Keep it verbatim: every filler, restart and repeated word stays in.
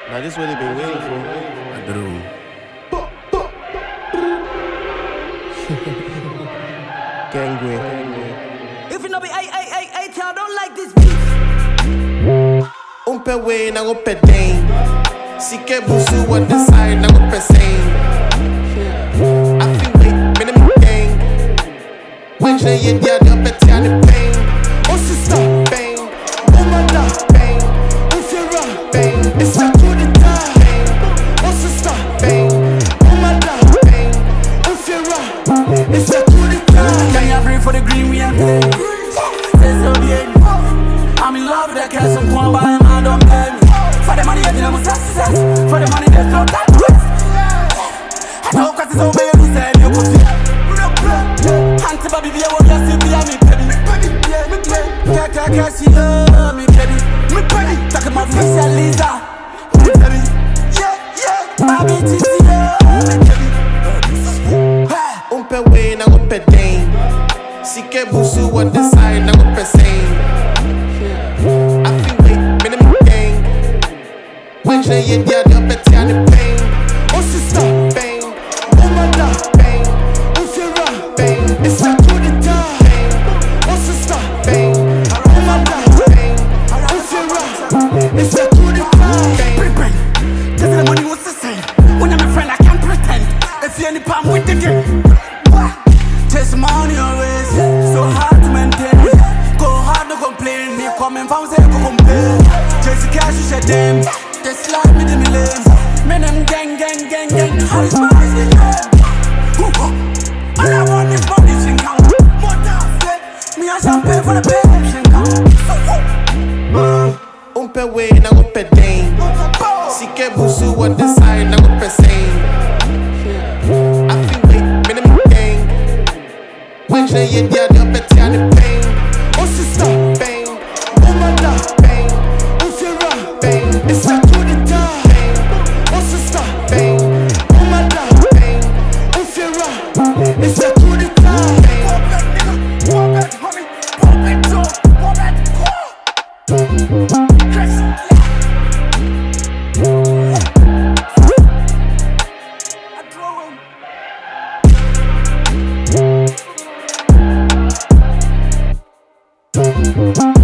Now this is what they've been waiting for. I do. Gangway. If you know me, I, I, I, I tell, don't like this beat. Um pé way na go pé tem. Se quer busu what the side na go pé sem. I feel wait, me na me gang. When je ye dia dia pé tia de pain. Oh sister, bang. Oh mother, bang. Oh Sarah, bang. It's like to the time. Oh sister, bang. Oh mother, bang. Oh Sarah, it's like to the time. Can you bring for the green we and play? Say so bien. I'm in love with that cash, I'm going by him, I don't blame me. For the money, I'm a success. For the money, there's no time to waste. I know cause it's over, you say you could see. Auntie Bobby, be a one, you see me, I'm me baby. Me baby, yeah, me baby. Yeah, yeah, yeah, she love me baby. Me baby, talking about Michelle Lisa. Me baby, yeah, yeah. Bobby, T C, me baby. Um pé way na go pé tem. Se quer busu what the side na go pé sem. I feel wait, me na me gang. When je ye dia dia pé tia de pain. Oh sister, bang. Oh mother, bang. Oh Sarah, bang. It's like to the time. Oh sister, bang. Oh mother, bang. Oh Sarah, it's like to the time. Bring, bring. This is the money, what's the same? When I'm a friend, I can't pretend. If you any palm with the game. Chase money always, so hard to maintain. Go hard to complain, me coming from say go complain. Chase the cash, you share them. They slide me to me lane. Me them gang, gang, gang, gang. How is my eyes in all I want is money, sing out. More dance, me a champagne for the pay, sing out. Um pé way na go pé tem. Se quer busu what the side na go pé sem. I feel wait, me na me gang. When je ye dia dia pé tia de pain. Oh sister, bang. Oh mother, bang. Oh Sarah, bang. It's like to the time. Oh sister, bang. Oh mother, bang. Oh Sarah, it's like to the time. One back, homie. One back, two. One back, four. Chris. I drove him.